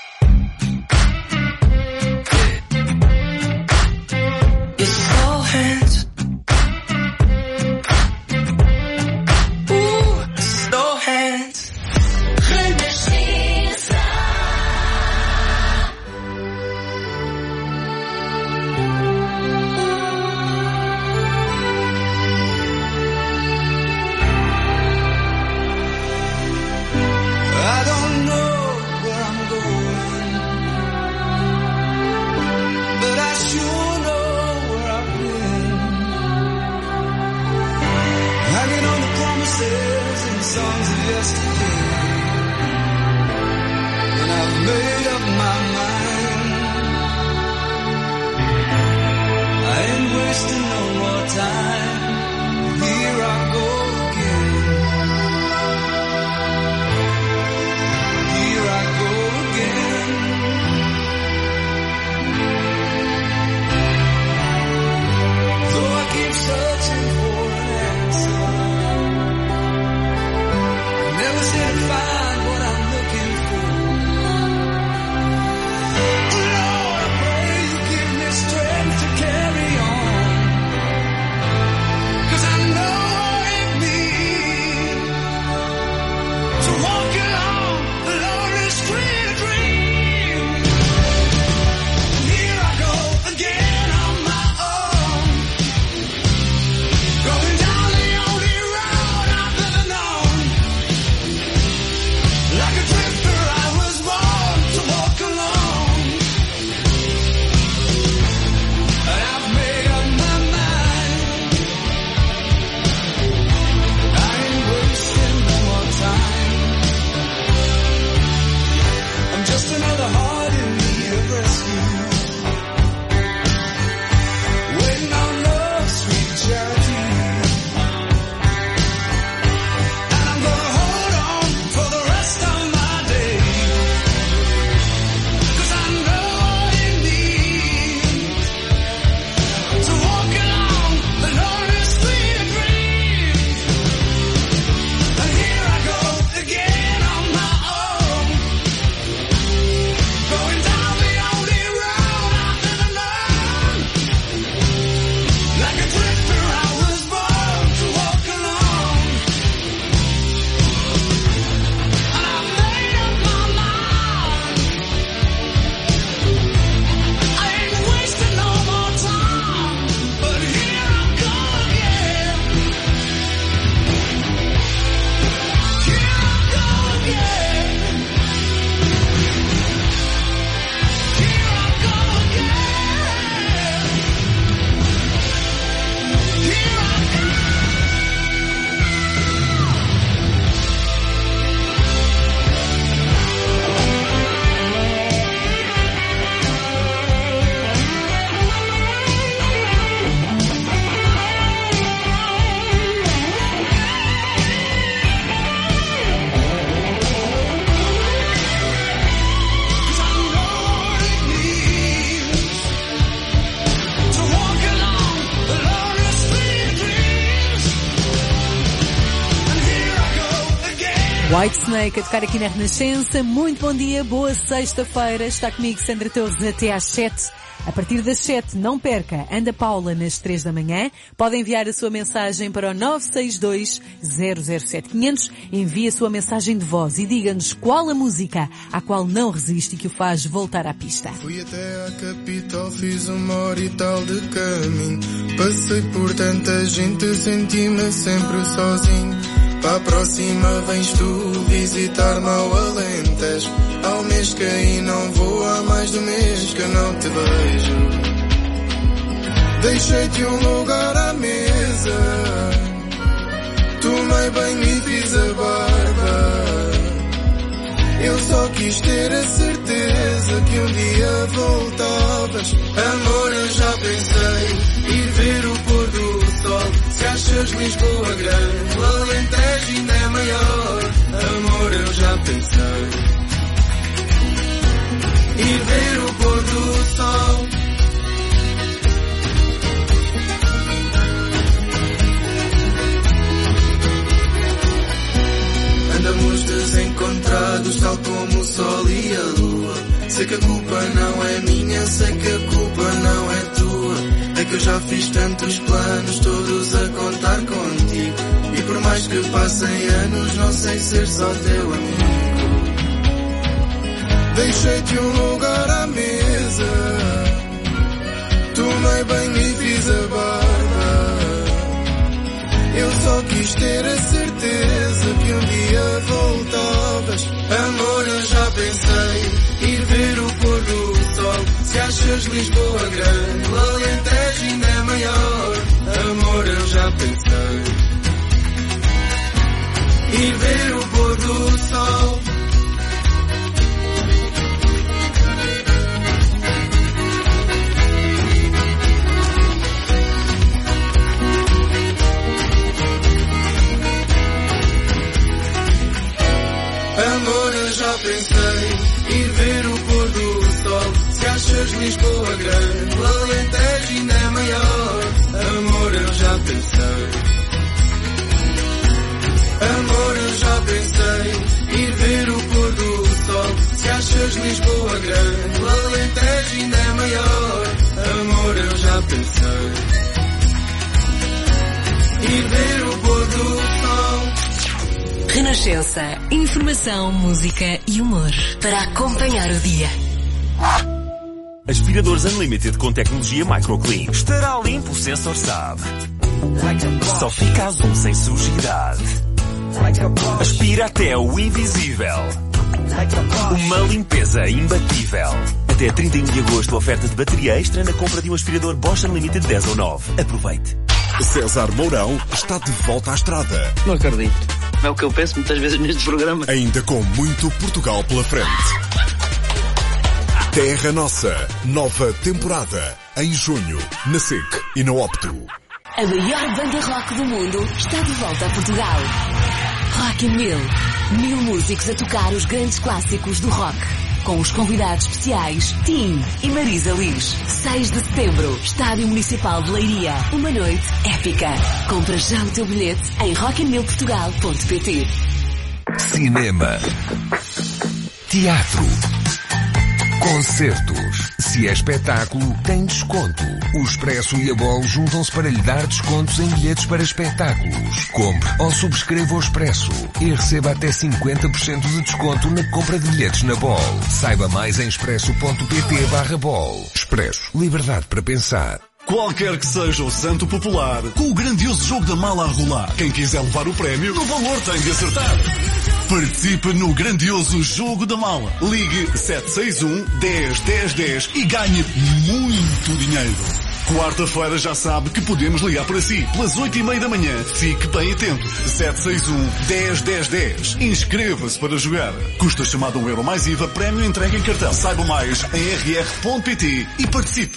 Speaker 11: Yeah, slow hands. Ooh, slow hands. I don't know where I'm going, but I sure know where I've been. Hanging on the promises and songs of yesterday, and I've made up my mind. I ain't wasting no more time. Here I go again. Here I go again. Though I keep searching for an answer, never seem to find what I'm looking for. Lord, I pray you give me strength to carry on.
Speaker 2: Whitesnake a tocar aqui na Renascença. Muito bom dia, boa sexta-feira. Está comigo Sandra Torres até às sete. A partir das sete, não perca, anda Paula nas três da manhã. Pode enviar a sua mensagem para o nove seis dois, zero zero sete, quinhentos. Envie a sua mensagem de voz e diga-nos qual a música à qual não resiste e que o faz voltar à pista.
Speaker 3: Fui até à capital, fiz uma hora e tal de caminho. Passei por tanta gente, senti-me sempre sozinho. Para a próxima vens tu visitar-me ao Alentejo. Ao mês que aí não vou, há mais de um mês que não te vejo. Deixei-te um lugar à mesa, tomei banho e fiz a barba. Eu só quis ter a certeza que um dia voltavas. Amor, eu já pensei ir ver o pôr do sol. Se achas Lisboa grande, o Alentejo ainda é maior. Amor, eu já pensei ir ver o pôr do sol. Andamos desencontrados, tal como o sol e a lua. Sei que a culpa não é minha, sei que a culpa não é tua. É que eu já fiz tantos planos, todos a contar contigo. E por mais que passem anos, não sei ser só teu amigo. Deixei-te um lugar à mesa, tomei banho e fiz a barba. Eu só quis ter a certeza que um dia voltavas. Amor, eu já pensei ir ver o pôr do sol. Se achas Lisboa grande, o Alentejo ainda é maior. Amor, eu já pensei ir ver o pôr do sol. Amor, eu já pensei ir ver o pôr do sol. Se achas Lisboa grande, o Alentejo ainda é maior. Amor, eu já pensei. Amor, eu já pensei ir ver o pôr do sol. Se achas Lisboa grande, o Alentejo ainda é maior. Amor, eu já pensei ir ver o pôr do sol.
Speaker 8: Renascença, informação, música e humor para acompanhar o dia.
Speaker 6: Aspiradores Unlimited com tecnologia microclean. Estará limpo, o sensor sabe. Só fica azul sem sujidade. Aspira até o invisível. Uma limpeza imbatível. Até trinta e um de agosto, oferta de bateria extra na compra de um aspirador Bosch Unlimited dez ou nove. Aproveite.
Speaker 10: César Mourão está de volta à estrada.
Speaker 24: Não acredito. É o que eu penso muitas vezes neste programa.
Speaker 10: Ainda com muito Portugal pela frente. Terra Nossa, nova temporada, em junho, na S I C e na Opto.
Speaker 19: A maior banda rock do mundo está de volta a Portugal. Rock in Mil. Mil músicos a tocar os grandes clássicos do rock. Com os convidados especiais Tim e Marisa Liz. seis de setembro, Estádio Municipal de Leiria. Uma noite épica. Compra já o teu bilhete em rock in mil portugal ponto pt.
Speaker 25: Cinema. Teatro. Concertos. Se é espetáculo, tem desconto. O Expresso e a Bol juntam-se para lhe dar descontos em bilhetes para espetáculos. Compre ou subscreva o Expresso e receba até cinquenta por cento de desconto na compra de bilhetes na Bol. Saiba mais em expresso.pt barra Bol. Expresso. Liberdade para pensar.
Speaker 7: Qualquer que seja o santo popular, com o grandioso jogo da mala a rolar, quem quiser levar o prémio, no valor tem de acertar. Participe no grandioso jogo da mala. Ligue sete seis um, dez, dez, dez e ganhe muito dinheiro. Quarta-feira já sabe que podemos ligar para si, pelas oito e meia da manhã. Fique bem atento. sete seis um, dez, dez, dez. Inscreva-se para jogar. Custa chamada um euro mais I V A, prémio entregue em cartão. Saiba mais em r r ponto p t e participe.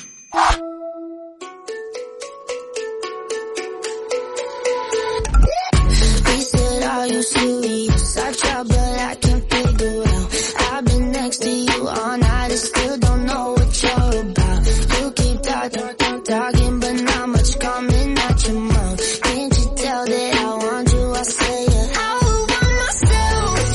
Speaker 9: Serious, I try but I can't figure out. I've been next to you all night and still don't know what you're about. You keep talking, talking, but not much coming out your mouth. Can't you tell that I want you? I say it. I will want myself.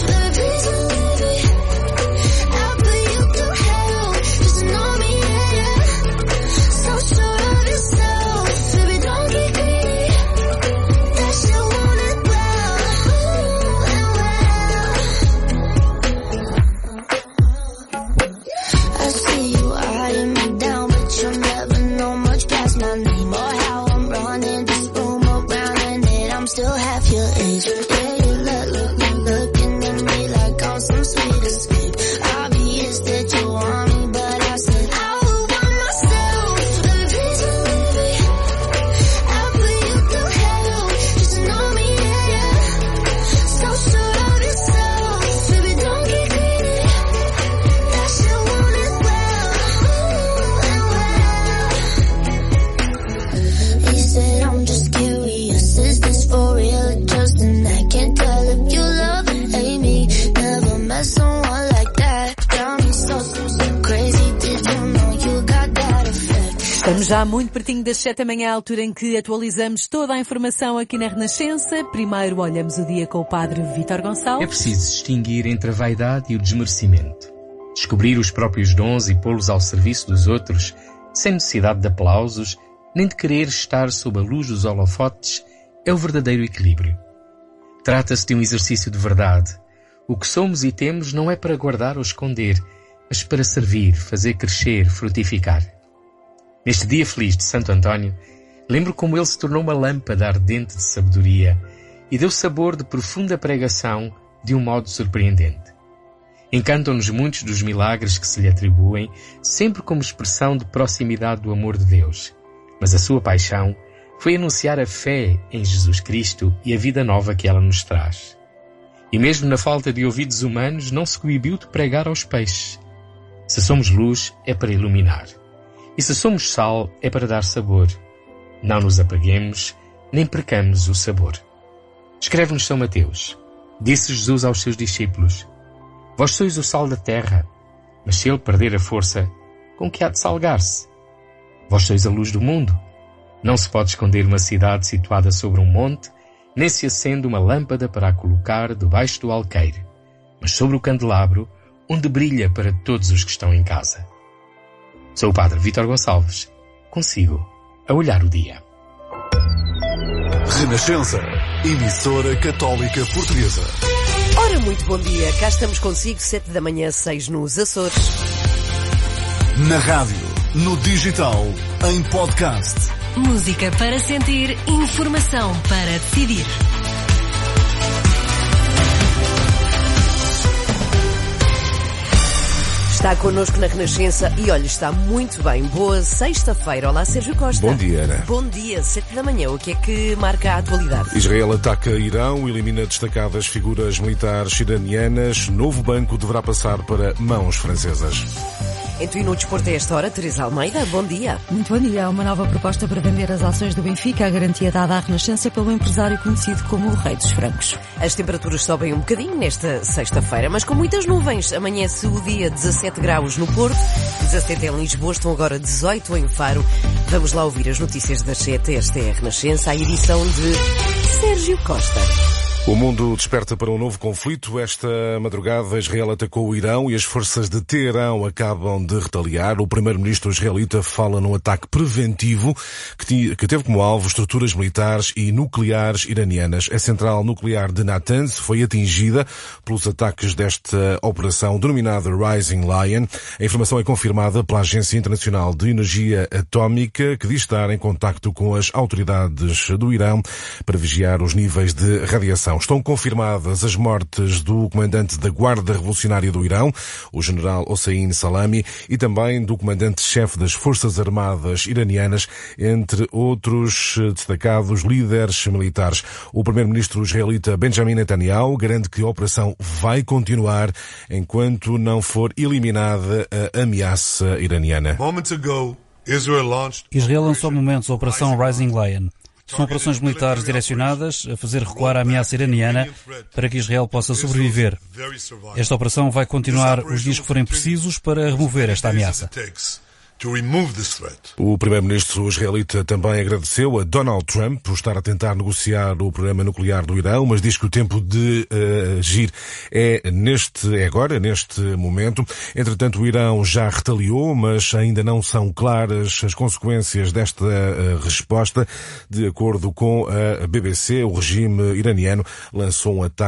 Speaker 9: stage. Yeah, you look, look, look, looking at me like I'm some sweet escape. Obvious that you want me, but I said I would want myself. Please believe me, I'll put you through hell. Just know me, yeah, yeah. So sure of yourself, baby, don't get greedy. That shit won't as well. He said I'm just curious, is this for real? Just and I can't tell if you love and hate me. Never met someone like that. Got me so, so, so crazy. Did you know you got that effect?
Speaker 2: Estamos já muito pertinho das sete da manhã, a altura em que atualizamos toda a informação aqui na Renascença. Primeiro olhamos o dia com o padre Vítor Gonçalves.
Speaker 13: É preciso distinguir entre a vaidade e o desmerecimento. Descobrir os próprios dons e pô-los ao serviço dos outros, sem necessidade de aplausos, nem de querer estar sob a luz dos holofotes, é o verdadeiro equilíbrio. Trata-se de um exercício de verdade. O que somos e temos não é para guardar ou esconder, mas para servir, fazer crescer, frutificar. Neste dia feliz de Santo António, lembro como ele se tornou uma lâmpada ardente de sabedoria e deu sabor de profunda pregação de um modo surpreendente. Encantam-nos muitos dos milagres que se lhe atribuem, sempre como expressão de proximidade do amor de Deus. Mas a sua paixão foi anunciar a fé em Jesus Cristo e a vida nova que ela nos traz. E mesmo na falta de ouvidos humanos, não se coibiu de pregar aos peixes. Se somos luz, é para iluminar. E se somos sal, é para dar sabor. Não nos apaguemos, nem percamos o sabor. Escreve-nos São Mateus. Disse Jesus aos seus discípulos: Vós sois o sal da terra, mas se ele perder a força, com que há de salgar-se? Vós sois a luz do mundo. Não se pode esconder uma cidade situada sobre um monte, nem se acende uma lâmpada para a colocar debaixo do alqueire, mas sobre o candelabro, onde brilha para todos os que estão em casa. Sou o padre Vítor Gonçalves, consigo a olhar o dia.
Speaker 7: Renascença, emissora católica portuguesa.
Speaker 16: Ora, muito bom dia. Cá estamos consigo, sete da manhã, seis nos Açores.
Speaker 7: Na rádio, no digital, em podcast.
Speaker 8: Música para sentir, informação para decidir.
Speaker 16: Está connosco na Renascença e olha, está muito bem. Boa sexta-feira. Olá, Sérgio Costa.
Speaker 15: Bom dia, Ana.
Speaker 16: Bom dia, sete da manhã. O que é que marca a atualidade?
Speaker 15: Israel ataca Irão, elimina destacadas figuras militares iranianas. Novo banco deverá passar para mãos francesas.
Speaker 16: Então, e no desporto a esta hora, Teresa Almeida, bom dia.
Speaker 1: Muito bom dia. Há uma nova proposta para vender as ações do Benfica, a garantia dada à Renascença pelo empresário conhecido como o Rei dos Francos.
Speaker 16: As temperaturas sobem um bocadinho nesta sexta-feira, mas com muitas nuvens. Amanhece o dia dezassete graus no Porto, dezassete em Lisboa, estão agora dezoito em Faro. Vamos lá ouvir as notícias das sete. Esta é a Renascença, a edição de Sérgio Costa.
Speaker 15: O mundo desperta para um novo conflito. Esta madrugada, Israel atacou o Irão e as forças de Teherão acabam de retaliar. O primeiro-ministro israelita fala num ataque preventivo que teve como alvo estruturas militares e nucleares iranianas. A central nuclear de Natanz foi atingida pelos ataques desta operação denominada Rising Lion. A informação é confirmada pela Agência Internacional de Energia Atómica, que diz estar em contacto com as autoridades do Irão para vigiar os níveis de radiação. Estão confirmadas as mortes do comandante da Guarda Revolucionária do Irão, o general Hossein Salami, e também do comandante-chefe das Forças Armadas iranianas, entre outros destacados líderes militares. O primeiro-ministro israelita Benjamin Netanyahu garante que a operação vai continuar enquanto não for eliminada a ameaça iraniana.
Speaker 18: Israel lançou momentos a Operação Rising Lion. São operações militares direcionadas a fazer recuar a ameaça iraniana para que Israel possa sobreviver. Esta operação vai continuar os dias que forem precisos para remover esta ameaça.
Speaker 15: O primeiro-ministro israelita também agradeceu a Donald Trump por estar a tentar negociar o programa nuclear do Irão, mas diz que o tempo de uh, agir é neste, é agora, neste momento. Entretanto, o Irão já retaliou, mas ainda não são claras as consequências desta uh, resposta. De acordo com a B B C, o regime iraniano lançou um ataque